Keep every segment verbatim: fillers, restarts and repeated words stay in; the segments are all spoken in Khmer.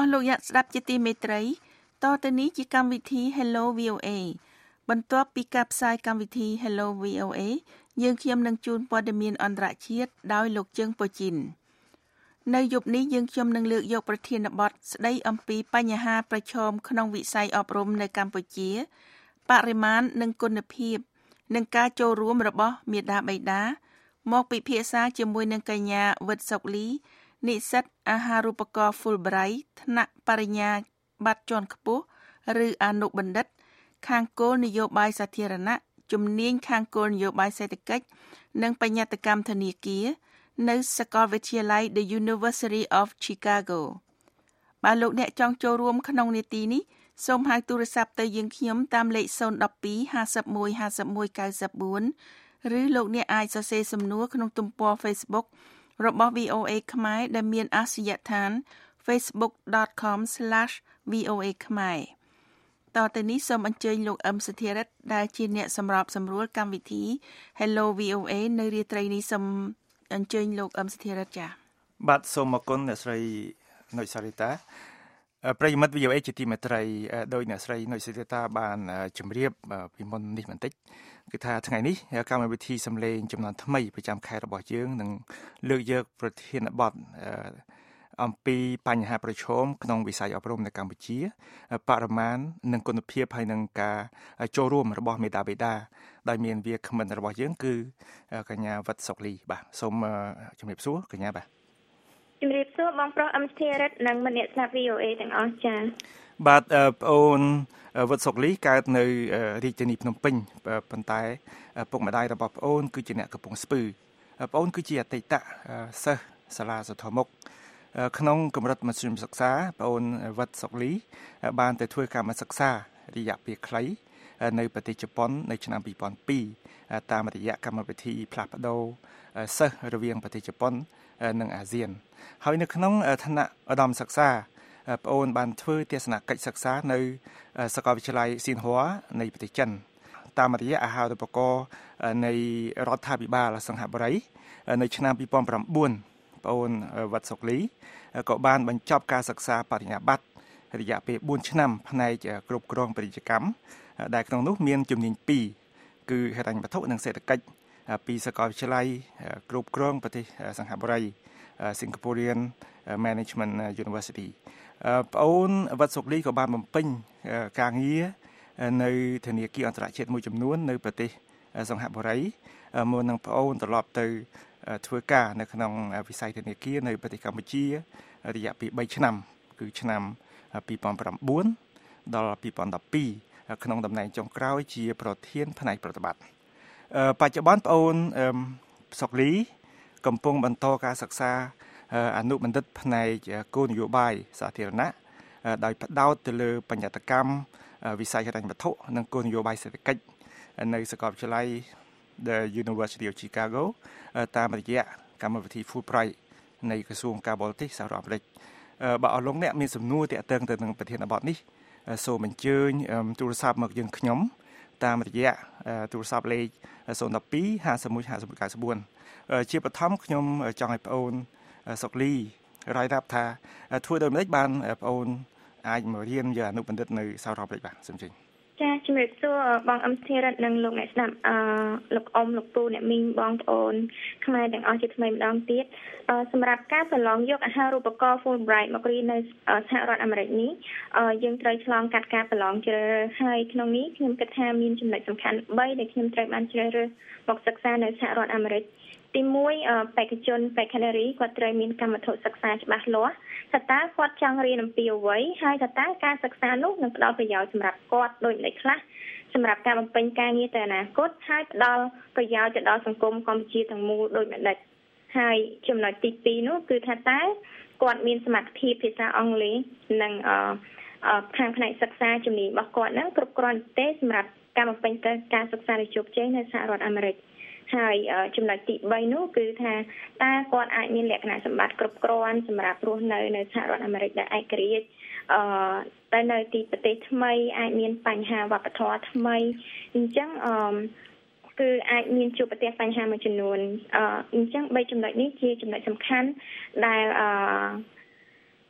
ស់លោកអ្នកស្ដាប់ជាទីមេត្រីតទៅនេះជាកម្មវិធី Hello វី អូ เอ បន្ទាប់ពីការផ្សាយកម្មវិធី Hello វី អូ เอ យើងខ្ញុំនឹងជូនព័ត៌មានអន្តរជាតិដោយលោកជើងពូជីននៅយប់នេះយើងខ្ញុំនឹងលើកយកប្រធានបទស្ដីអំពីបញ្ហាប្រឈមក្នុងវិស័យអប់រំនៅកម្ពុជាបរិមាណនិងគុណភាពនិងការចូលរួមរបស់មាតាបិតាមកពិភាក្សាជាមួយនឹងកញ្ញាវិតសុកលីនិស្សិតអាហារូបករណ៍ Fulbright ថ្នាក់បរិញ្ញាបត្រជាន់ខ្ពស់ឬអនុបណ្ឌិតខាងគោលនយោបាយសាធារណៈជំនាញខាងគោលនយោបាយសេដ្ឋកិច្ចនិងបញ្ញត្តិកម្មធនាគារនៅសាកលវិទ្យាល័យ The University of Chicago បើលោកអ្នកចង់ចូលរួមក្នុងនាទីនេះសូមហៅទូរស័ព្ទទៅយើងខ្ញុំតាមលេខศูนย์ หนึ่ง สอง ห้า หนึ่ง หนึ่ง ห้า หนึ่ง เก้า สี่ឬលោកអ្នកអាចសរសេរសំណួរក្នុងទំព័រ Facebook របស់ វី អូ เอ ខ្មែរដែលមានអាសយដ្ឋាន facebook dot com slash v o a khmer តទៅនេះសូមអញ្ជើញលោកអឹមសុធារិតដែលជាអ្នកសម្របសម្រួលកម្មវិធី Hello វី អូ เอ នៅរាត្រីនេះសូមអញ្ជើញលោកអឹមសុធារិតចា៎បាទសូមអរគុណអ្នកស្រីនុចសារីតាប្រិយមិត្ត វី អូ เอ ជាទីមេត្រីដោយអ្នកស្រីនុចសារីតាបានជម្រាបពីមុននេះបន្តិចគឺថាថ្ងៃនេះកម្មវិធីសម្លេងចំនួនថ្មីប្រចាំខែរបស់យើងនឹងលើកយកប្រធានបទអំពីបញ្ហាប្រឈមក្នុងវិស័យអប់រំនៅកម្ពុជាបរិមាណនិងគុណភាពហើយនឹងការចូលរួមរបស់មេដាបេដាដែលមានវាគ្មិនរបស់យើងគឺកញ្ញាវត្តសុកលីបាទសូមជម្រាបសួរកញ្ញាបាទជំរាបសួរបងប្រុសអឹមស្ធារិតនិងមនៈស្ដាប់ វី អូ เอ ទាំងអស់ចា៎បាទប្អូនវត្តសុកលីកើតនៅរាជធានីភ្នំពេញប៉ុន្តែពុកម្ដាយរបស់ប្អូនគឺជាអ្នកកំពង់ស្ពឺប្អូនគឺជាអតីតសិស្សសាលាសទ្ធមុខក្នុងកម្រិតមធ្យមសិក្សាប្អូនវត្តសុកលីបានទៅធ្វើកម្មសិក្សារយៈពេលខ្លីនៅប្រទេសជប៉ុននៅឆ្នាំពីរពាន់ពីរតាមរយៈកម្មវិធីផ្លាស់ប្ដូរសិស្សរវាងប្រទេសជប៉ុននិងអាស៊ានហើយនៅក្នុងឋានៈឧត្តមសិក្សាប្អូនបានធ្វើទស្សនកិច្ចសិក្សានៅសាកលវិទ្យាល័យស៊ីនហួរនៃប្រទេសចិនតាមរយៈអាហារូបករណ៍នៃរដ្ឋាភិបាលសង្ហបុរីនៅឆ្នាំពីរពាន់ប្រាំបួនប្អូនវត្តសុកលីក៏បានបញ្ចប់ការសិក្សាបរិញ្ញាបត្ររយៈពេលបួនឆ្នាំផ្នែកគ្រប់គ្រងពាណិជ្ជកម្មដែលក្នុងនោះមានជំនាញពីរគឺហិរញ្ញវត្ថុនិងសេដ្ឋកិច្ចពីសាកលវិទ្យាល័យគ្រប់គ្រងប្រទេសសង្ហបុរី Singaporean Management University ប្អូនវត្តសុកលីក៏បានបំពេញការងារនៅធនាគារអន្តរជាតិមួយចំនួននៅប្រទេសសង្ហបុរីមុននឹងប្អូនត្រឡប់ទៅធ្វើការនៅក្នុងវិស័យធនាគារនៅប្រទេសកម្ពុជារយៈពេលបីឆ្នាំគឺឆ្នាំពីរពាន់ប្រាំបួនដល់ពីរពាន់ដប់ពីរក្នុងតំណែងចុងក្រោយជាប្រធានផ្នែកប្រតិបត្តិបច្ចុប្បន្នប្អូនសុកលីកំពុងបន្តការសិក្សាអនុបណ្ឌិតផ្នែកគោលនយោបាយសាធារណៈដោយផ្ដោតទៅលើបញ្ញត្តិកម្មវិស័យហិរញ្ញវត្ថុនិងគោលនយោបាយសេដ្ឋកិច្ចនៅសាកលវិទ្យាល័យ The University of Chicago តាមរយៈកម្មវិធី Fulbright នៃក្រសួងការបរទេសសហរដ្ឋអាមេរិកបើអស់លោកអ្នកមានសំណួរទាក់ទងទៅនឹងប្រធានបទនេះសូមអញ្ជើញទូរស័ព្ទមកយើងខ្ញុំតាមរយៈទូរស័ព្ទលេខศูนย์ หนึ่ง สอง ห้า หนึ่ง หนึ่ง ห้า หนึ่ง เก้า สี่ជាបឋមខ្ញុំចង់ឲ្យប្អូនសុកលីរាយរាប់ថាធ្វើដូចម្តេចបានប្អូនអាចមករៀនយកអនុបណ្ឌិតនៅសហរដ្ឋអាមេរិកបាទសូមជម្រាបចាជំរាបសួរបងអឹមស្ធារិតនិងលោកអ្នកស្ដាប់អឺលោកអ៊ំលោកពូអ្នកមីងបងប្អូនខ្មែរទាំងអស់ជាថ្មីម្ដងទៀតសម្រាប់ការប្រឡងយកអាហារូបករណ៍ Fulbright មករៀននៅសហរដ្ឋអាមេរិកនេះយើងត្រូវឆ្លងកាត់ការប្រឡងជ្រើសរើសហើយក្នុងនេះខ្ញុំគិតថាមានចំណុចសំខាន់បីដែលខ្ញុំត្រូវបានជ្រើសរើសមកសិក្សានៅសហរដ្ឋអាមេរិកទីមួយបេក្ខជនបេក្ខនារីគាត់ត្រូវមានកម្មវត្ថុសិក្សាច្បាស់លាស់ថាតើគាត់ចង់រៀនអំពីអ្វីហើយថាតើការសិក្សានោះនឹងផ្ដល់ប្រយោជន៍សម្រាប់គាត់ដូចម្តេចខ្លះសម្រាប់ការបំពេញការងារទៅអនាគតហើយផ្ដល់ប្រយោជន៍ទៅដល់សង្គមកម្ពុជាទាំងមូលដូចម្តេចហើយចំណុចទីពីរនោះគឺថាតើគាត់មានសមត្ថភាពភាសាអង់គ្លេសនិងខាងផ្នែកសិក្សាជំនាញរបស់គាត់នឹងគ្រប់គ្រាន់ទេសម្រាប់ការបំពេញការសិក្សាដែលជោគជ័យនៅសហរដ្ឋអាមេរិកហើយចំណុចទីបីនោះគឺថាតើគាត់អាចមានលក្ខណៈសម្បត្តិគ្រប់គ្រាន់សម្រាប់រស់នៅនៅសហរដ្ឋអាមេរិកដែលឯករាជ្យអឺតែនៅទីប្រទេសថ្មីអាចមានបញ្ហាវប្បធម៌ថ្មីអញ្ចឹងអឺគឺអាចមានជួបប្រទះបញ្ហាមួយចំនួនអឺអញ្ចឹងបីចំណុចនេះជាចំណុចសំខាន់ដែលអឺ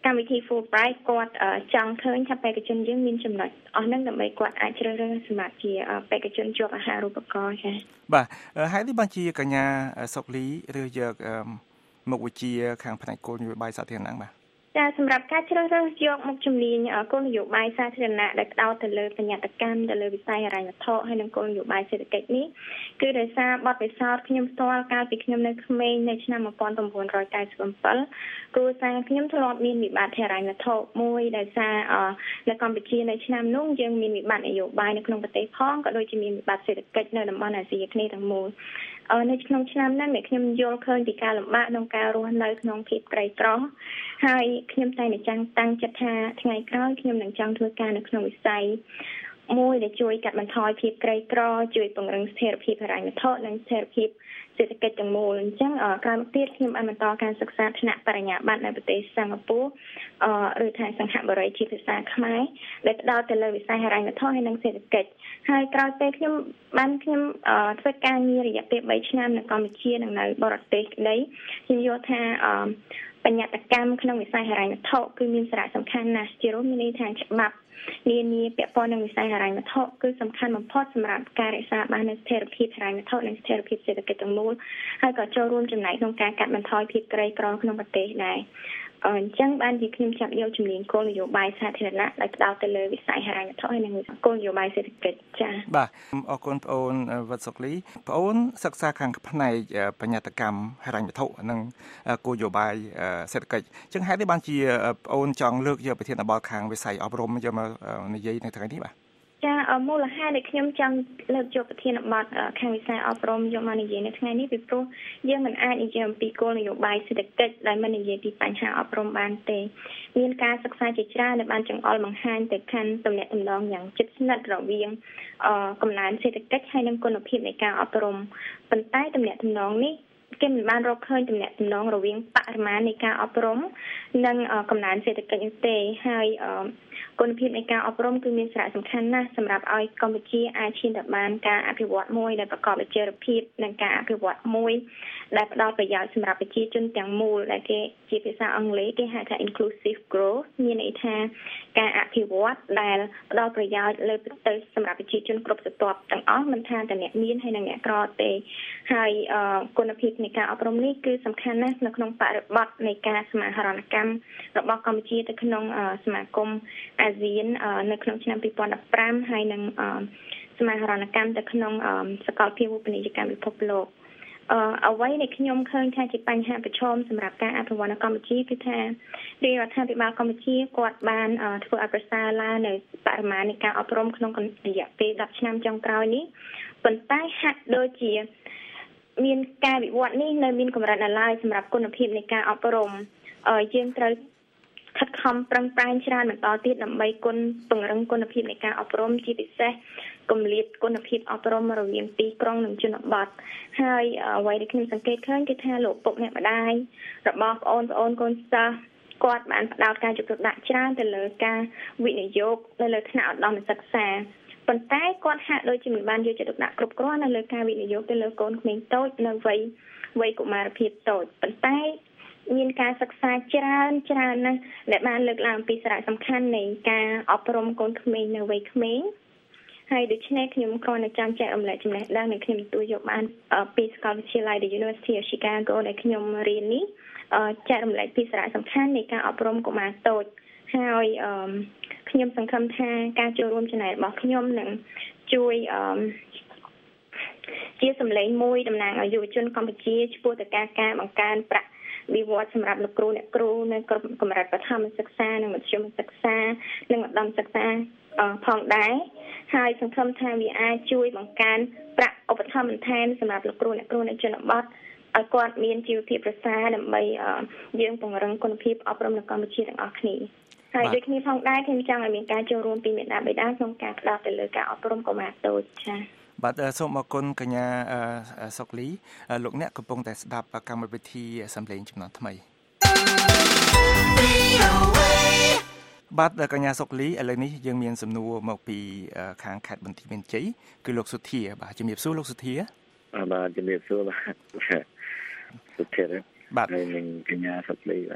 កម្មវិធី Fulbright គាត់ចង់ឃើញថាបេក្ខជនយើងមានចំណុចអស់ហ្នឹងដើម្បីគាត់អាចជ្រើសរើសសម្រាប់ជាបេក្ខជនជាប់អាហារូបករណ៍ចា៎បាទហើយនេះបានជាកញ្ញាសុកលីឬយកមុខវិជ្ជាខាងផ្នែកគោលនយោបាយសាធារណៈបាទចាសម្រាប់ការជ្រើសរើសយកមុខជំនាញគោលនយោបាយសាធារណៈដែលផ្ដោតទៅលើបញ្ញត្តិកម្មទៅលើវិស័យហិរញ្ញវត្ថុហើយនិងគោលនយោបាយសេដ្ឋកិច្ចនេះគឺដោយសារបទពិសោធន៍ខ្ញុំផ្ទាល់កាលពីខ្ញុំនៅក្មេងនៅឆ្នាំnineteen ninety-sevenគ្រួសារខ្ញុំធ្លាប់មានវិបត្តិហិរញ្ញវត្ថុមួយដោយសារនៅកម្ពុជានៅឆ្នាំនោះយើងមានវិបត្តិនយោបាយនៅក្នុងប្រទេសផងក៏ដូចជាមានវិបត្តិសេដ្ឋកិច្ចនៅតំបន់អាស៊ីអាគ្នេយ៍ទាំងមូលនៅក្នុងឆ្នាំហ្នឹងដែលខ្ញុំយល់ឃើញពីការលំបាកក្នុងការរស់នៅក្នុងភាពក្រីក្រហើយខ្ញុំតែតែចាំតាំងចិត្តថាថ្ងៃក្រោយខ្ញុំនឹងចង់ធ្វើការនៅក្នុងវិស័យមួយដែលជួយកាត់បន្ថយភាពក្រីក្រជួយពង្រឹងស្ថិរភាពហិរញ្ញវត្ថុនិងស្ថិរភាពសេដ្ឋកិច្ចទាំងមូលអញ្ចឹងក្រោយមកទៀតខ្ញុំបានបន្តការសិក្សាថ្នាក់បរិញ្ញាបត្រនៅប្រទេសសិង្ហបុរីឬថាសង្ហបុរីជាភាសាខ្មែរដែលផ្ដោតទៅលើវិស័យហិរញ្ញវត្ថុហើយនិងសេដ្ឋកិច្ចហើយក្រោយពេលខ្ញុំបានខ្ញុំធ្វើការងាររយៈពេលthreeឆ្នាំនៅកម្ពុជានិងនៅបរទេសក្តីខ្ញុំយល់ថាបញ្ញត្តិកម្មក្នុងវិស័យហិរញ្ញវត្ថុគឺមានសារៈសំខាន់ណាស់ជារួមមានន័យថាច្បាប់នានាពាក់ព័ន្ធនឹងវិស័យហិរញ្ញវត្ថុគឺសំខាន់បំផុតសម្រាប់ការរក្សាបាននូវស្ថិរភាពហិរញ្ញវត្ថុនិងស្ថិរភាពសេដ្ឋកិច្ចទាំងមូលហើយក៏ចូលរួមចំណែកក្នុងការកាត់បន្ថយភាពក្រីក្រក្នុងប្រទេសដែរអញ្ចឹងបានជាខ្ញុំចាប់យកជំនាញគោលនយោបាយសាធារណៈដែលផ្ដោតទៅលើវិស័យហិរញ្ញវត្ថុហើយនិងគោលនយោបាយសេដ្ឋកិច្ចចា៎បាទអរគុណបងអូនវត្តសុកលីបងអូនសិក្សាខាងផ្នែកបញ្ញត្តិកម្មហិរញ្ញវត្ថុនិងគោលនយោបាយសេដ្ឋកិច្ចអញ្ចឹងហេតុនេះបានជាបងអូនចង់លើកយកប្រធានបទខាងវិស័យអប់រំយកមកនិយាយនៅថ្ងៃនេះបាទចាមូលហេតុដែលខ្ញុំចង់លើកយកប្រធានបទខាងវិស័យអប់រំយកមកនិយាយនៅថ្ងៃនេះពីព្រោះយើងមិនអាចនិយាយអំពីគោលនយោបាយសេដ្ឋកិច្ចដែលមិននិយាយពីបញ្ហាអប់រំបានទេមានការសិក្សាជាច្រើនដែលបានចង្អុលបង្ហាញទៅកាន់ទំនាក់ទំនងយ៉ាងជិតស្និទ្ធរវាងកំណើនសេដ្ឋកិច្ចហើយនិងគុណភាពនៃការអប់រំប៉ុន្តែទំនាក់ទំនងនេះគេមិនបានរកឃើញទំនាក់ទំនងរវាងបរិមាណនៃការអប់រំនិងកំណើនសេដ្ឋកិច្ចនោះទេហើយគុណភាពនៃការអប់រំគឺមានសារៈសំខាន់ណាស់សម្រាប់ឲ្យកម្ពុជាអាចឈានទៅបានការអភិវឌ្ឍមួយដែលប្រកបដោយចីរភាពនិងការអភិវឌ្ឍមួយដែលផ្ដល់ប្រយោជន៍សម្រាប់ប្រជាជនទាំងមូលដែលគេជាភាសាអង់គ្លេសគេហៅថា inclusive growth មានន័យថាការអភិវឌ្ឍដែលផ្ដល់ប្រយោជន៍លើទៅសម្រាប់ប្រជាជនគ្រប់ស្រទាប់ទាំងអស់មិនថាតែអ្នកមានហើយនិងអ្នកក្រទេហើយគុណភាពនៃការអប់រំនេះគឺសំខាន់ណាស់នៅក្នុងបរិបទនៃការសមាហរណកម្មរបស់កម្ពុជាទៅក្នុងសមាគមអាស៊ាននៅក្នុងឆ្នាំtwo thousand fifteenហើយនឹងសមាហរណកម្មទៅក្នុងសកលភាវូបនីយកម្មពិភពលោកអ្វីដែលខ្ញុំឃើញថាជាបញ្ហាប្រឈមសម្រាប់ការអភិវឌ្ឍនៅកម្ពុជាគឺថារាជរដ្ឋាភិបាលកម្ពុជាគាត់បានធ្វើឲ្យប្រសើរឡើងនៅបរិមាណនៃការអប់រំក្នុងរយៈពេលtenឆ្នាំចុងក្រោយនេះប៉ុន្តែហាក់ដូចជាមានការវិវត្តនេះនៅមានកម្រិតនៅឡើយសម្រាប់គុណភាពនៃការអប់រំយើងត្រូវខិតខំប្រឹងប្រែងច្រើនបន្តទៀតដើម្បីគុណពង្រឹងគុណភាពនៃការអប់រំជាពិសេសគម្លាតគុណភាពអប់រំរវាងទីក្រុងនិងជនបទហើយអ្វីដែលខ្ញុំសង្កេតឃើញគឺថាលោកពុកអ្នកម្ដាយរបស់បងប្អូនកូនសិស្សគាត់បានផ្ដោតការយកចិត្តទុកដាក់ច្រើនទៅលើការវិនិយោគទៅលើថ្នាក់ឧត្តមសិក្សាប៉ុន្តែគាត់ហាក់ដូចជាមិនបានយកចិត្តទុកដាក់គ្រប់គ្រាន់នៅលើការវិនិយោគទៅលើកូនក្មេងតូចនៅវ័យវ័យកុមារភាពតូចប៉ុន្តែមានការសិក្សាច្រើនច្រើនណាស់ដែលបានលើកឡើងពីសារៈសំខាន់នៃការអប់រំកូនក្មេងនៅវ័យក្មេងហើយដូច្នេះខ្ញុំគ្រាន់តែចង់ចែករំលែកចំណេះដឹងដែលខ្ញុំទទួលយកបានពីសាកលវិទ្យាល័យ The University of Chicago ដែលខ្ញុំរៀននេះចែករំលែកពីសារៈសំខាន់នៃការអប់រំកុមារតូចហើយខ្ញុំសង្ឃឹមថាការចូលរួមចំណែករបស់ខ្ញុំនឹងជួយជាសម្លេងមួយតំណាងឲ្យយុវជនកម្ពុជាឆ្ពោះទៅការការបង្កើនប្រាក់វិវត្តសម្រាប់លោកគ្រូអ្នកគ្រូនៅកម្រិតបឋមសិក្សានិងមធ្យមសិក្សានិងឧត្តមសិក្សាផងដែរហើយសង្ឃឹមថាវាអាចជួយបង្កើនប្រាក់ឧបត្ថម្ភបន្ថែមសម្រាប់លោកគ្រូអ្នកគ្រូនៅជនបទឲ្យគាត់មានជីវភាពប្រសើរដើម្បីយើងពង្រឹងគុណភាពអប់រំនៅកម្ពុជាទាំងអស់គ្នាហើយដូចគ្នាផងដែរខ្ញុំចង់ឲ្យមានការចូលរួមពីមេដាបេដាក្នុងការផ្ដោតទៅលើការអប់រំកុមារតូចចា៎បាទសូមអរគុណកញ្ញាសុកលីលោកអ្នកកំពុងតែស្ដាប់កម្មវិធីសម្លេងចំនួនថ្មីបាទកញ្ញាសុកលីឥឡូវនេះយើងមានសំណួរមកពីខាងខេត្តបន្ទាយមានជ័យគឺលោកសុធាបាទជំរាបសួរលោកសុធាបាទជំរាបសួរបាទសុធាបាទហើយនឹងកញ្ញាសុកលីបាទ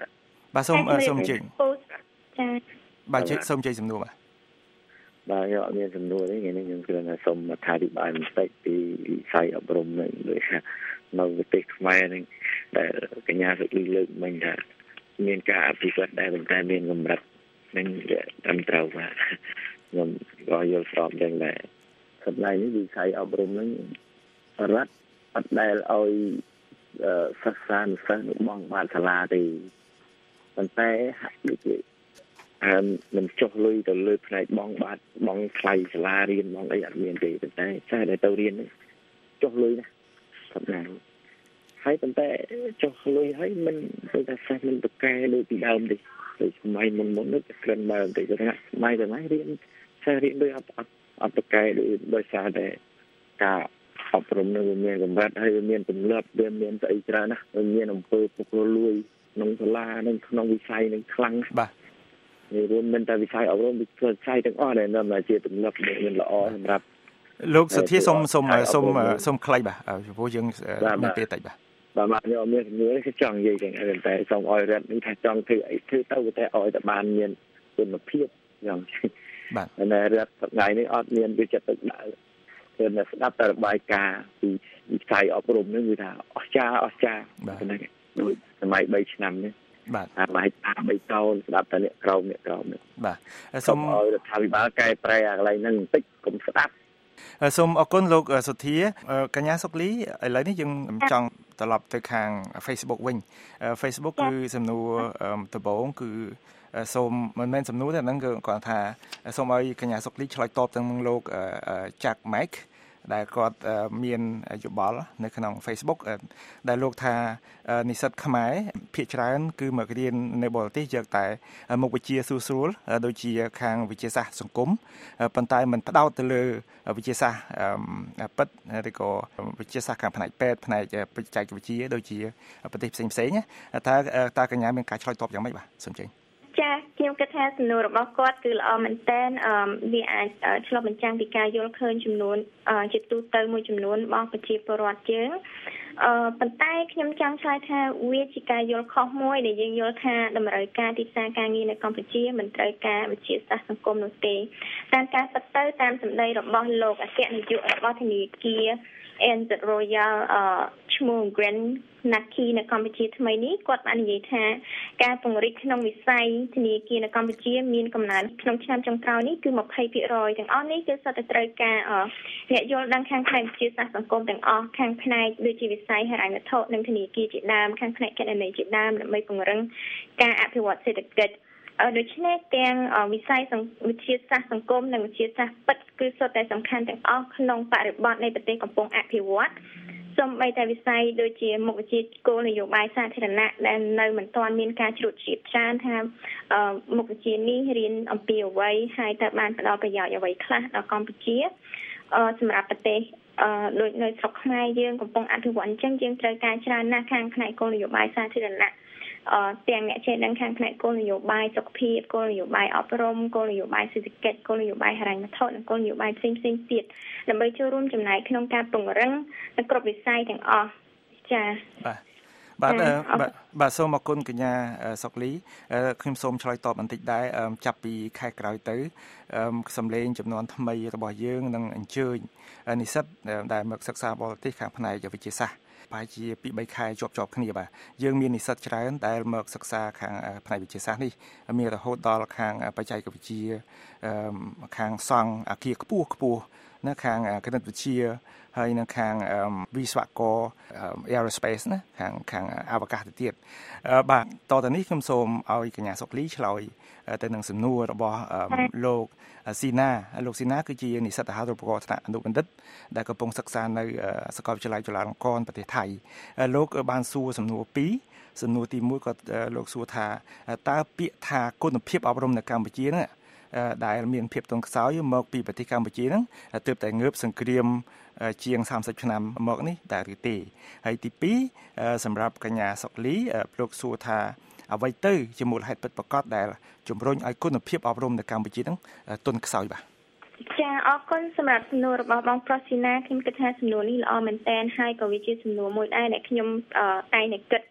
បាទសូមសូមជើញចាបាទជើញសូមជើញសំណួរបាទបាទខ្ញុំអត់មានសំណួរទេថ្ងៃនេះខ្ញុំគ្រាន់តែសូមអធិប្បាយបន្តិចពីវិស័យអប់រំនឹងដូចថានៅប្រទេសខ្មែរនឹងដែលកញ្ញាសុខលីលើកមិញថាមានការអភិវឌ្ឍដែរប៉ុន្តែមានកម្រិតនឹងត្រឹមត្រូវបាទខ្ញុំក៏យល់ស្របយ៉ាងដែរសម្រាប់នេះវិស័យអប់រំនឹងរដ្ឋអត់ដែលឲ្យសិក្សានុសិស្សបងបានសាលាទេប៉ុន្តែហាក់ដូចជាអឺមិនចុះលុយទៅលើផ្នែកបងបាទបងថ្លៃសាលារៀនបងអីអត់មានទេប៉ុន្តែតែតែទៅរៀនចុះលុយណាសម្រាប់ហើយប៉ុន្តែចុះលុយហើយមិនដូចថាសិស្សមិនប្រកែដូចពីដើមទេដូចសម័យមុនមុននេះក្លិនដើមទេគាត់ថាសម័យដល់ណារៀនសិស្សរៀនដូចអត់អត់អត់ប្រកែដូចដោយសារតែការអប់រំនឹងមានកម្រិតហើយមានទម្លាប់វាមានស្អីច្រើនណាស់មានអំពើពុករលួយក្នុងសាលានិងក្នុងវិស័យនឹងខ្លាំងបាទនេះរួមមានតែវិស័យអប់រំវិស័យទាំងអស់ដែលនាំមកជាទម្លាប់មានល្អសម្រាប់លោកសុធាសូមសូមសូមសូមខ្លីបាទចំពោះយើងមានពេលតិចបាទបាទបាទខ្ញុំមានជំនឿគឺចង់និយាយចឹងតែសូមឲ្យរដ្ឋនេះថាចង់ធ្វើអីធ្វើទៅតែឲ្យតែបានមានគុណភាពយ៉ាងបាទតែរដ្ឋថ្ងៃនេះអត់មានវាចិត្តទឹកដាក់គឺតែស្ដាប់តែរបាយការណ៍ពីវិស័យអប់រំនេះគឺថាអស្ចារ្យអស្ចារ្យហ្នឹងដូចសម័យ3ឆ្នាំនេះបាទអាបាយអាបីកោនស្ដាប់តែអ្នកក្រមអ្នកក្រមនេះបាទសូមឲ្យរដ្ឋាភិបាលកែប្រែអាកន្លែងហ្នឹងបន្តិចកុំស្ដាប់សូមអរគុណលោកសុធាកញ្ញាសុកលីឥឡូវនេះយើងចង់ត្រឡប់ទៅខាង Facebook វិញ Facebook គឺសំណួរដំបូងគឺសូមមិនមែនសំណួរទេហ្នឹងគឺគាត់ថាសូមឲ្យកញ្ញាសុកលីឆ្លើយតបទៅនឹងលោក Jack Mac ដែលគាត់មានយោបល់នៅក្នុង Facebook ដែលលោកថានិស្សិតខ្មែរភាគច្រើនគឺមករៀននៅបរទេសយកតែមុខវិជ្ជាស្រួលៗដូចជាខាងវិទ្យាសាស្ត្រសង្គមប៉ុន្តែមិនផ្ដោតទៅលើវិទ្យាសាស្ត្រពិតឬក៏វិទ្យាសាស្ត្រខាងផ្នែកពេទ្យផ្នែកបច្ចេកវិទ្យាដូចជាប្រទេសផ្សេងៗណាតើតើកញ្ញាមានការឆ្លើយតបយ៉ាងម៉េចបាទសូមជើញចាខ្ញុំគិតថាសំណួររបស់គាត់គឺល្អមែនទែនអឺវាអាចឆ្លុះបញ្ចាំងពីការយល់ឃើញចំនួនជាទូទៅមួយចំនួនរបស់ប្រជាពលរដ្ឋយើងអឺប៉ុន្តែខ្ញុំចង់ឆ្លើយថាវាជាការយល់ខុសមួយដែលយើងយល់ថាតម្រូវការទីផ្សារការងារនៅកម្ពុជាមិនត្រូវការវិទ្យាសាស្ត្រសង្គមនោះទេតាមការពិតទៅតាមសម្ដីរបស់លោកអគ្គនាយករបស់ធនាគារ and Royal ឈ្មោះ Grand Naki នៅកម្ពុជាថ្មីនេះគាត់បាននិយាយថាការពង្រីកក្នុងវិស័យធនាគារនៅកម្ពុជាមានកំណើនក្នុងឆ្នាំចុងក្រោយនេះគឺ ยี่สิบเปอร์เซ็นต์ ទាំងអស់នេះគឺសុទ្ធតែត្រូវការអ្នកយល់ដឹងខាងផ្នែកវិទ្យាសាស្ត្រសង្គមទាំងអស់ខាងផ្នែកដូចជាវិស័យហិរញ្ញវត្ថុនិងធនាគារជាដើមខាងផ្នែកគណនេយ្យជាដើមដើម្បីពង្រឹងការអភិវឌ្ឍសេដ្ឋកិច្ចដូច្នេះទាំងវិស័យវិទ្យាសាស្ត្រសង្គមនិងវិទ្យាសាស្ត្រពិតគឺសុទ្ធតែសំខាន់ទាំងអស់ក្នុងបរិបទនៃប្រទេសកំពុងអភិវឌ្ឍសូម្បីតែវិស័យដូចជាមុខវិជ្ជាគោលនយោបាយសាធារណៈដែលនៅមិនទាន់មានការជ្រួតជ្រាបច្រើនថាមុខវិជ្ជានេះរៀនអំពីអ្វីហើយតើបានផ្ដល់ប្រយោជន៍អ្វីខ្លះដល់កម្ពុជាសម្រាប់ប្រទេសដូចនៅស្រុកខ្មែរយើងកំពុងអភិវឌ្ឍអញ្ចឹងយើងត្រូវការច្រើនណាស់ខាងផ្នែកគោលនយោបាយសាធារណៈអឺទាំងអ្នកចេះដឹងខាងផ្នែកគោលនយោបាយសុខភាពគោលនយោបាយអប់រំគោលនយោបាយសេដ្ឋកិច្ចគោលនយោបាយហិរញ្ញវត្ថុនិងគោលនយោបាយផ្សេងផ្សេងទៀតដើម្បីចូលរួមចំណែកក្នុងការពង្រឹងគ្រប់វិស័យទាំងអស់ចា៎បាទបាទបាទសូមអរគុណកញ្ញាសុកលីខ្ញុំសូមឆ្លើយតបបន្តិចដែរចាប់ពីខែក្រោយទៅសម្លេងចំនួនថ្មីរបស់យើងនឹងអញ្ជើញនិស្សិតដែលមកសិក្សាបរទេសខាងផ្នែកវិទ្យាសាស្ត្រប្រហែលជាពីរបីខែជាប់ជាប់គ្នាបាទយើងមាននិស្សិតច្រើនដែលមកសិក្សាខាងផ្នែកវិទ្យាសាស្ត្រនេះមានរហូតដល់ខាងបច្ចេកវិទ្យាខាងសង់អគារខ្ពស់ខ្ពស់នៅខាងគណិតវិទ្យាហើយនៅខាងវិស្វករ aerospace ណាខាងខាងអវកាសទៅទៀតបាទតទៅនេះខ្ញុំសូមឲ្យកញ្ញាសុកលីឆ្លើយទៅនឹងសំណួររបស់លោកស៊ីណាលោកស៊ីណាគឺជានិស្សិតអាហារូបករណ៍ថ្នាក់អនុបណ្ឌិតដែលកំពុងសិក្សានៅសាកលវិទ្យាល័យจุฬาលង្កនប្រទេសថៃលោកបានសួរសំណួរពីរសំណួរទីមួយគាត់លោកសួរថាតើពាក្យថាគុណភាពអប់រំនៅកម្ពុជាហ្នឹងដែលមានភាពទន់ខ្សោយមកពីប្រទេសកម្ពុជាហ្នឹងទើបតែងើបសង្គ្រាមជាងសាមសិបឆ្នាំមកនេះតែឬទេហើយទីពីរសម្រាប់កញ្ញាសុកលីលោកសួរថាអ្វីទៅជាមូលហេតុពិតប្រាកដដែលជំរុញឲ្យគុណភាពអប់រំនៅកម្ពុជាហ្នឹងទន់ខ្សោយបាទចាអរគុណសម្រាប់សំណួររបស់បងប្រុសស៊ីណាខ្ញុំគិតថាសំណួរនេះល្អមែនតើហើយក៏វាជាសំណួរមួយដែរដែលខ្ញុំតែងតែគិត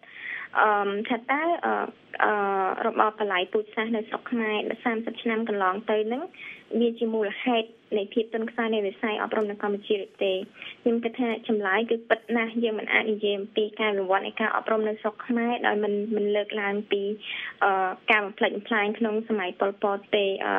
អឺថាតើអឺអឺរបបបល័យពូជសាសន៍នៅស្រុកខ្មែរសាមសិបឆ្នាំកន្លងទៅហ្នឹងវាជាមូលហេតុនៃភាពទន់ខ្សោយនៃវិស័យអប់រំនៅកម្ពុជាទេខ្ញុំគិតថាចម្លើយគឺពិតណាស់យើងមិនអាចនិយាយអំពីការវិវត្តនៃការអប់រំនៅស្រុកខ្មែរដោយមិនមិនលើកឡើងពីអឺការបំផ្លិចបំផ្លាញក្នុងសម័យប៉ុលពតទេអឺ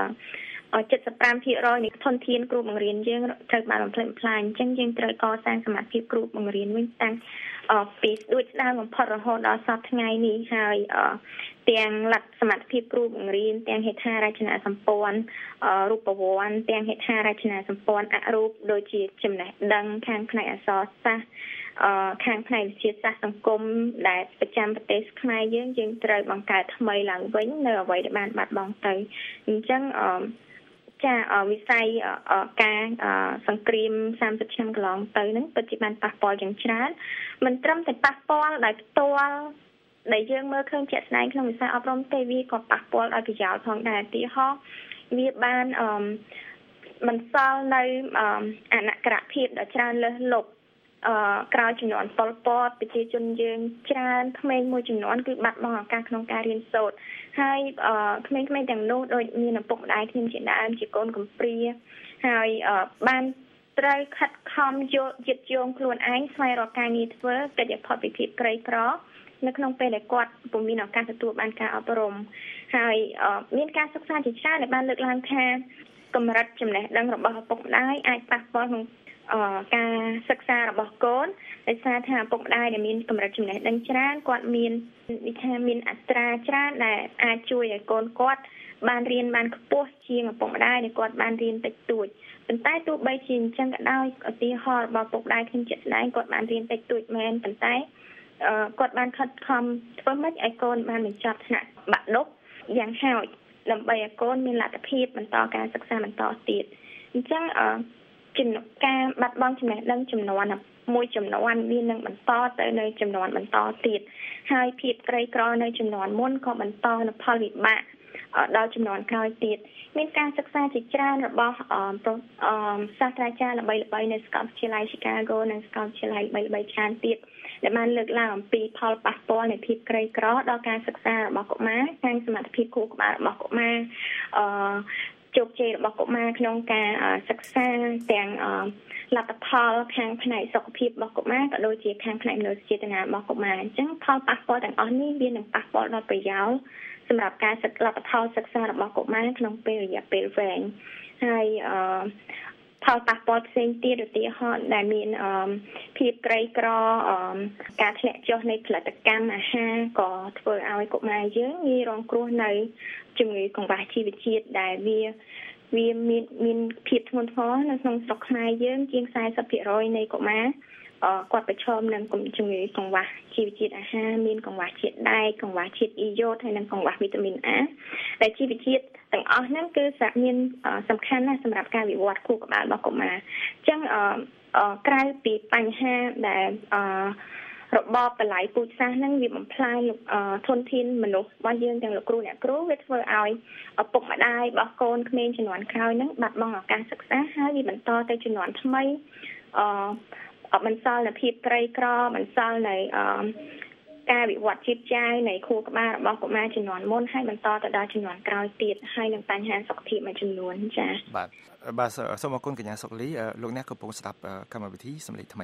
75%នៃធនធានគ្រូបង្រៀនយើងត្រូវបានបំផ្លិចបំផ្លាញអញ្ចឹងយើងត្រូវកសាងសមត្ថភាពគ្រូបង្រៀនវិញតាំងពីស្ដួចស្ដារបំផុតរហូតដល់សប្តាហ៍ថ្ងៃនេះហើយទាំងលទ្ធសមត្ថភាពគ្រូបង្រៀនទាំងហេដ្ឋារចនាសម្ព័ន្ធរូបវន្តទាំងហេដ្ឋារចនាសម្ព័ន្ធអរូបដូចជាចំណេះដឹងខាងផ្នែកអក្សរសាស្ត្រអឺខាងផ្នែកវិទ្យាសាស្ត្រសង្គមដែលប្រចាំប្រទេសខ្មែរយើងយើងត្រូវបង្កើតថ្មីឡើងវិញនៅអ្វីដែលបានបាត់បង់ទៅអញ្ចឹងអឺចាវិស័យការសង្គ្រាមសាមសិបឆ្នាំកន្លងទៅហ្នឹងពិតជាបានប៉ះពាល់យ៉ាងច្រើនមិនត្រឹមតែប៉ះពាល់ដោយផ្ទាល់ដែលយើងមើលឃើញជាក់ស្ដែងក្នុងវិស័យអប់រំទេវាក៏ប៉ះពាល់ដោយប្រយោលផងដែរទីហោវាបានអឺបន្សល់នៅអនក្ខរភាពដ៏ច្រើនលើសលប់អឺក្រោយចំនួនប៉ុលពតប្រជាជនយើងច្រើនក្មេងមួយចំនួនគឺបាត់បង់ឱកាសក្នុងការរៀនសូត្រហើយអឺក្មេងៗទាំងនោះដូចមានឪពុកម្ដាយខ្ញុំជាដើមជាកូនកំព្រាហើយបានត្រូវខិតខំយកយឹតយោងខ្លួនឯងស្វែងរកការងារធ្វើកិច្ចផុតពីភាពក្រីក្រនៅក្នុងពេលដែលគាត់ពុំមានឱកាសទទួលបានការអប់រំហើយមានការសិក្សាជាច្រើនដែលបានលើកឡើងថាកម្រិតចំណេះដឹងរបស់ឪពុកម្ដាយអាចប៉ះពាល់ក្នុងការសិក្សារបស់កូនដោយសារថាឪពុកម្ដាយដែលមានកម្រិតចំណេះដឹងច្រើនគាត់មានវិធានមានអត្រាច្រើនដែលអាចជួយឲ្យកូនគាត់បានរៀនបានខ្ពស់ជាងឪពុកម្ដាយដែលគាត់បានរៀនតិចតួចប៉ុន្តែទោះបីជាអញ្ចឹងក៏ដោយឧទាហរណ៍របស់ឪពុកម្ដាយខ្ញុំជាក់ស្ដែងគាត់បានរៀនតិចតួចមែនប៉ុន្តែគាត់បានខិតខំធ្វើម៉េចឲ្យកូនបានបញ្ចប់ថ្នាក់បាក់ឌុបយ៉ាងហោចដើម្បីឲ្យកូនមានលទ្ធភាពបន្តការសិក្សាបន្តទៀតអញ្ចឹងអឺចំនួនការបាត់បង់ចំណេះដឹងចំនួនមួយចំនួនវានឹងបន្តទៅនៅចំនួនបន្តទៀតហើយភាពក្រីក្រនៅចំនួនមុនក៏បន្តនៅផលវិបាកដល់ចំនួនក្រោយទៀតមានការសិក្សាជាច្រើនរបស់អឺសាស្ត្រាចារ្យល្បីៗនៅសាកលវិទ្យាល័យ Chicago និងសាកលវិទ្យាល័យល្បីៗច្រើនទៀតដែលបានលើកឡើងអំពីផលប៉ះពាល់នៃភាពក្រីក្រដល់ការសិក្សារបស់កុមារខាងសមត្ថភាពខួរក្បាលរបស់កុមារអឺជោគជ័យរបស់កុមារក្នុងការសិក្សាទាំងលទ្ធផលខាងផ្នែកសុខភាពរបស់កុមារក៏ដូចជាខាងផ្នែកមនោសញ្ចេតនារបស់កុមារអញ្ចឹងផលប៉ះពាល់ទាំងអស់នេះវានឹងប៉ះពាល់ដល់ប្រយោលសម្រាប់ការសិក្សាលទ្ធផលសិក្សារបស់កុមារក្នុងពេលរយៈពេលវែងហើយអឺផលប៉ះពាល់ផ្សេងទៀតឧទាហរណ៍ដែលមានអឺភាពក្រីក្រអឺការធ្លាក់ចុះនៃផលិតកម្មអាហារក៏ធ្វើឲ្យកុមារយើងងាយរងគ្រោះនៅជំងឺកង្វះជីវជាតិដែលវាវាមានមានភាពធ្ងន់ធ្ងរនៅក្នុងស្រុកខ្មែរយើងជាងfour zero percent នៃកុមារអឺគាត់ប្រឈមនឹងជំងឺកង្វះជីវជាតិអាហារមានកង្វះជាតិដែកកង្វះជាតិអ៊ីយ៉ូតហើយនិងកង្វះវីតាមីន A ដែលជីវជាតិទាំងអស់ហ្នឹងគឺសារមានសំខាន់ណាស់សម្រាប់ការវិវត្តខួរក្បាលរបស់កុមារអញ្ចឹងអឺក្រៅពីបញ្ហាដែលអឺរបបបល័យពូជសាសន៍ហ្នឹងវាបំផ្លាញធនធានមនុស្សរបស់យើងទាំងលោកគ្រូអ្នកគ្រូវាធ្វើឲ្យឪពុកម្ដាយរបស់កូនក្មេងជំនាន់ក្រោយហ្នឹងបាត់បង់ឱកាសសិក្សាហើយវាបន្តទៅជំនាន់ថ្មីអឺបន្សល់នៅភាពក្រីក្របន្សល់នៅអឺការវិវត្តជាតិចាយនៃខួរក្បាលរបស់កុមារជំនាន់មុនហើយបន្តទៅដល់ជំនាន់ក្រោយទៀតហើយនឹងបញ្ហាសុខភាពមួយចំនួនចា៎បាទបាទសូមអរគុណកញ្ញាសុកលីលោកអ្នកកំពុងស្ដាប់កម្មវិធីសម្លេងថ្មី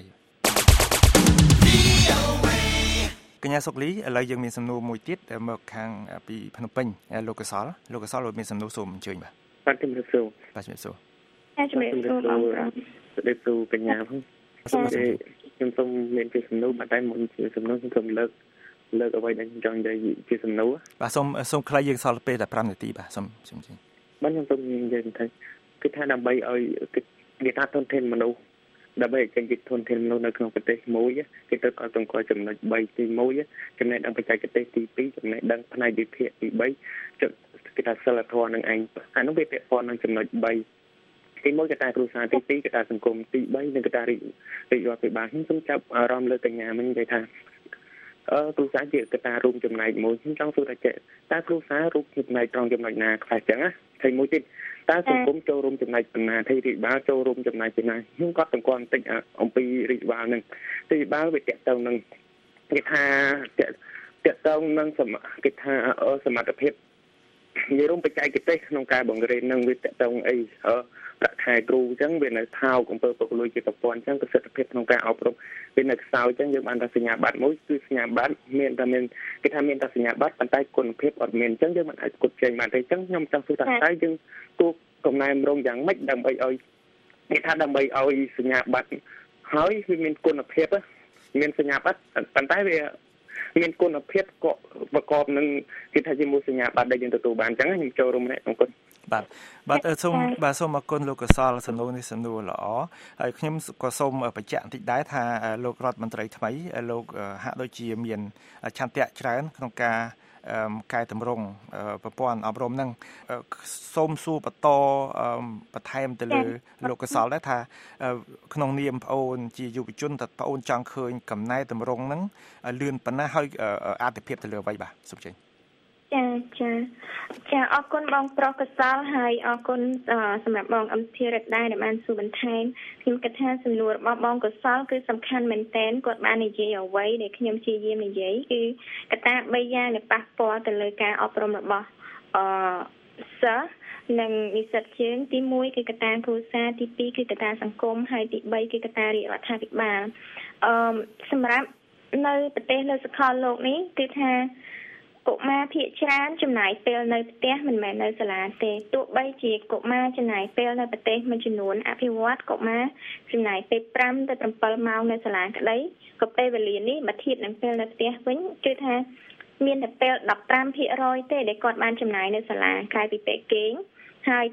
កញ្ញាសុកលីឥឡូវយើងមានសំណួរមួយទៀតមកខាងពីភ្នំពេញលោកកសលលោកកសលលោកមានសំណួរសូមអញ្ជើញបាទបាទជំរាបសួរបាទជំរាបសួរជំរាបសួរបងប្រុសជំរាបសួរកញ្ញាផងខ្ញុំសូមមានជាសំណួរបាទតែមុនជាសំណួរខ្ញុំសូមលើកលើកអ្វីដែលខ្ញុំចង់និយាយជាសំណួរបាទសូមសូមខ្លីយើងសល់ពេលតែfiveនាទីបាទសូមសូមជិះបាទខ្ញុំសូមនិយាយថាគឺថាដើម្បីឲ្យគេថាធនធានមនុស្សដើម្បីឲ្យចេញពីធនធានមនុស្សនៅក្នុងប្រទេសមួយគេត្រូវឲ្យតម្កល់ចំណុច3ទី1ចំណេះដឹងបច្ចេកទេសទី2ចំណេះដឹងផ្នែកវិភាគទី3គេថាសិលធម៌នឹងឯងអានោះវាពាក់ព័ន្ធនឹងចំណុច3ទី1កត្តាគ្រួសារទី2កត្តាសង្គមទី3និងកត្តារាជរដ្ឋាភិបាលខ្ញុំសូមចាប់អារម្មណ៍លើកញ្ញាមិញនិយាយថាអឺគ្រួសារជាកត្តារួមចំណែកមួយខ្ញុំចង់សួរថាតើគ្រួសាររួមចំណែកត្រង់ចំណុចណាខ្លះចឹងណាហើយមួយទៀតតើសង្គមចូលរួមចំណែកប៉ុណ្ណាហើយរាជបាលចូលរួមចំណែកប៉ុណ្ណាខ្ញុំក៏សង្កត់បន្តិចអំពីរាជបាលនឹងរាជបាលវាតកទៅនឹងគេថាតកតងនឹងសមកិច្ចថាសមត្ថភាពនិយាយរួមបច្ចេកទេសក្នុងការបង្រៀននឹងវាតកតងអីប្រាក់ខែគ្រូអញ្ចឹងវានៅថោកអំពើពុករលួយជាប្រព័ន្ធអញ្ចឹងប្រសិទ្ធភាពក្នុងការអប់រំវានៅខ្សោយអញ្ចឹងយើងបានតែសញ្ញាបត្រមួយគឺសញ្ញាបត្រមានតែមានគេថាមានតែសញ្ញាបត្រប៉ុន្តែគុណភាពអត់មានអញ្ចឹងយើងមិនអាចគត់ចេញបានទេអញ្ចឹងខ្ញុំចង់សួរថាតើយើងគួរកំណែតម្រង់យ៉ាងម៉េចដើម្បីឲ្យគេថាដើម្បីឲ្យសញ្ញាបត្រហើយវាមានគុណភាពមានសញ្ញាបត្រប៉ុន្តែវាមានគុណភាពក៏ប្រកបនឹងគេថាជាមួយសញ្ញាបត្រដែលយើងទទួលបានអញ្ចឹងខ្ញុំចូលរួមនេះអរគុណបាទបាទសូមបាទសូមអរគុណលោកកសលសំណួរនេះសំណួរល្អហើយខ្ញុំក៏សូមបញ្ជាក់បន្តិចដែរថាលោករដ្ឋមន្ត្រីថ្មីលោកហាក់ដូចជាមានឆន្ទៈច្រើនក្នុងការកែតម្រង់ប្រព័ន្ធអប់រំហ្នឹងសូមសួរបន្តបន្ថែមទៅលើលោកកសលដែរថាក្នុងនាមប្អូនជាយុវជនតើប្អូនចង់ឃើញកំណែតម្រង់ហ្នឹងលឿនប៉ុណ្ណាហើយអត្ថភាពទៅលើអ្វីបាទសូមចេញចាចាចាអរគុណបងប្រុសកសលហើយអរគុណសម្រាប់បងអឹមធីរិតដែរដែលបានសួរបន្ថែមខ្ញុំគិតថាសំណួររបស់បងកសលគឺសំខាន់មែនទែនគាត់បាននិយាយអ្វីដែលខ្ញុំព្យាយាមនិយាយគឺកត្តាបីយ៉ាងដែលប៉ះពាល់ទៅលើការអប់រំរបស់អឺសិស្សនិងនិស្សិតយើងទីមួយគឺកត្តាគ្រួសារទីពីរគឺកត្តាសង្គមហើយទីបីគឺកត្តារាជរដ្ឋាភិបាលអឺសម្រាប់នៅប្រទេសលើសកលលោកនេះគឺថាកុមារភាគច្រើនចំណាយពេលនៅផ្ទះមិនមែននៅសាលាទេទោះបីជាកុមារចំណាយពេលនៅប្រទេសមួយចំនួនអភិវឌ្ឍកុមារចំណាយពេលប្រាំទៅ7ម៉ោងនៅសាលាក្តីក៏ពេលវេលានេះបើធៀបនឹងពេលនៅផ្ទះវិញគឺថាមានតែពេល15%ទេដែលគាត់បានចំណាយនៅសាលាក្រៅពីពេលគេងហើយ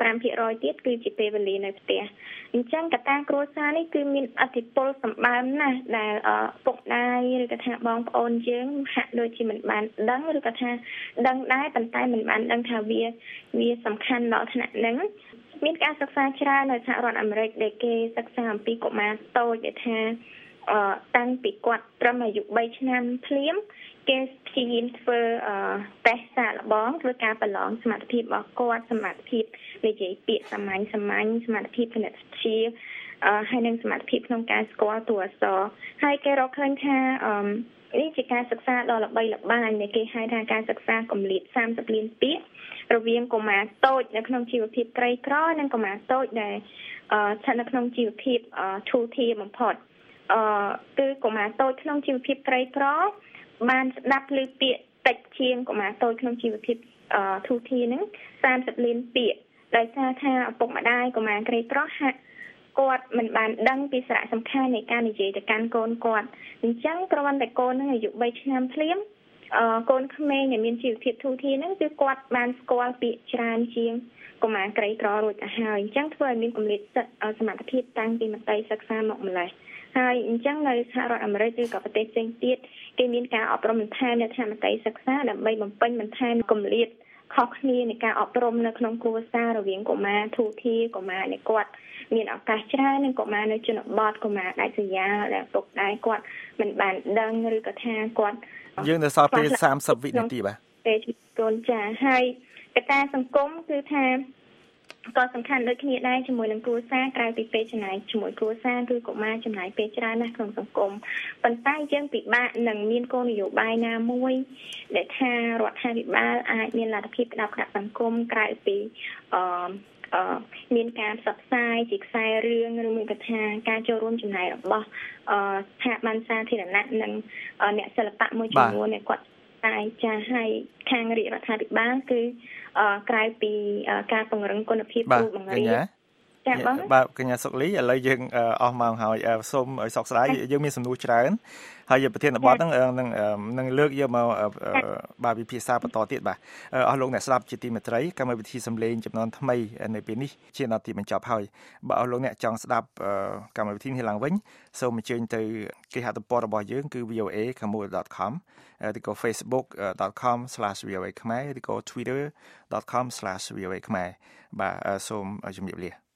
85%ទៀតគឺជាពេលវេលានៅផ្ទះអញ្ចឹងកត្តាគ្រួសារនេះគឺមានឥទ្ធិពលសម្បើមណាស់ដែលពុកម្ដាយឬក៏ថាបងប្អូនយើងហាក់ដូចជាមិនបានដឹងឬក៏ថាដឹងដែរប៉ុន្តែមិនបានដឹងថាវាវាសំខាន់ដល់ថ្នាក់ហ្នឹងមានការសិក្សាច្រើននៅសហរដ្ឋអាមេរិកដែលគេសិក្សាអំពីកុមារតូចដែលថាអឺតាំងពីគាត់ត្រឹមអាយុ3ឆ្នាំភ្លាមគេព្យាយាមធ្វើតេស្តសាកល្បងធ្វើការប្រឡងសមត្ថភាពរបស់គាត់សមត្ថភាពនិយាយពាក្យសាមញ្ញសាមញ្ញសមត្ថភាពគណិតវិទ្យាហើយនិងសមត្ថភាពក្នុងការស្គាល់តួអក្សរហើយគេរកឃើញថានេះជាការសិក្សាដ៏ល្បីល្បាញដែលគេហៅថាការសិក្សាគម្លាត30លានពាក្យរវាងកុមារតូចនៅក្នុងជីវភាពក្រីក្រនិងកុមារតូចដែលស្ថិតនៅក្នុងជីវភាពធូរធារបំផុតអឺគឺកុមារតូចក្នុងជីវភាពក្រីក្របានស្ដាប់ឮពាក្យតិចជាងកុមារតូចក្នុងជីវភាពធូរធារហ្នឹង30លានពាក្យដោយសារថាឪពុកម្ដាយកុមារក្រីក្រហាក់គាត់មិនបានដឹងពីសារៈសំខាន់នៃការនិយាយទៅកាន់កូនគាត់អញ្ចឹងគ្រាន់តែកូនហ្នឹងអាយុ3ឆ្នាំភ្លាមអឺកូនក្មេងដែលមានជីវភាពធូរធារហ្នឹងគឺគាត់បានស្គាល់ពាក្យច្រើនជាងកុមារក្រីក្ររួចទៅហើយអញ្ចឹងធ្វើឲ្យមានគម្លាតសមត្ថភាពតាំងពីមត្តេយ្យសិក្សាមកម្លេះហើយអញ្ចឹងនៅសហរដ្ឋអាមេរិកឬក៏ប្រទេសផ្សេងទៀតគេមានការអប់រំបន្ថែមនៅថ្នាក់មត្តេយ្យសិក្សាដើម្បីបំពេញបន្ថែមគម្លាតខុសគ្នានៃការអប់រំនៅក្នុងគ្រួសាររវាងកុមារធូរធារកុមារដែលគាត់មានឱកាសច្រើននិងកុមារនៅជនបទកុមារដាច់ស្រយាលដែលពុកដែរគាត់មិនបានដឹងឬក៏ថាគាត់យើងនៅសល់ពេល30វិនាទីបាទពេលកូនចាហើយកត្តាសង្គមគឺថាក៏សំខាន់ដូចគ្នាដែរជាមួយនឹងគ្រួសារក្រៅពីពេលចំណាយជាមួយគ្រួសារគឺកុមារចំណាយពេលច្រើនណាស់ក្នុងសង្គមប៉ុន្តែយើងពិបាកនឹងមានគោលនយោបាយណាមួយដែលថារដ្ឋាភិបាលអាចមានលទ្ធភាពផ្ដាប់ដាក់សង្គមក្រៅពីអឺអឺមានការផ្សព្វផ្សាយជាខ្សែរឿងឬមួយក៏ថាការចូលរួមចំណែករបស់អឺស្ថាប័នសាធារណៈនិងអ្នកសិល្បៈមួយចំនួនដែលគាត់តែចាឲ្យខាងរាជរដ្ឋាភិបាលគឺក្រៅពីការពង្រឹងគុណភាពគ្រូបង្រៀនចាបងបាទកញ្ញាសុកលីឥឡូវយើងអស់ម៉ោងហើយសូមឲ្យសោកស្ដាយយើងមានសំណួរច្រើនហើយប្រធានបទហ្នឹងនឹងនឹងលើកយកមកបាទវិភាសាបន្តទៀតបាទអស់លោកអ្នកស្ដាប់ជាទីមេត្រីកម្មវិធីសំឡេងចំនួនថ្មីនៅពេលនេះជាដល់ទីបញ្ចប់ហើយបើអស់លោកអ្នកចង់ស្ដាប់កម្មវិធីនេះឡើងវិញសូមអញ្ជើញទៅគេហទំព័ររបស់យើងគឺ v o a khmor dot com ឬក៏ facebook dot com slash v o a khmer ឬក៏ twitter dot com slash v o a khmer បាទសូមជំរាបលា